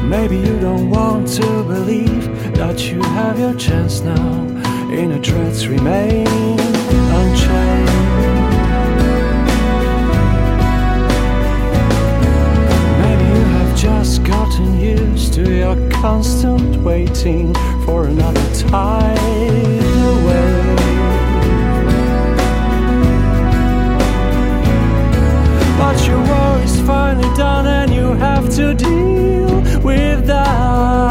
Maybe you don't want to believe that you have your chance now. Inner threats remain unchanged. Maybe you have just gotten used to your constant waiting for another tidal wave. But your war is finally done and you have to deal with that.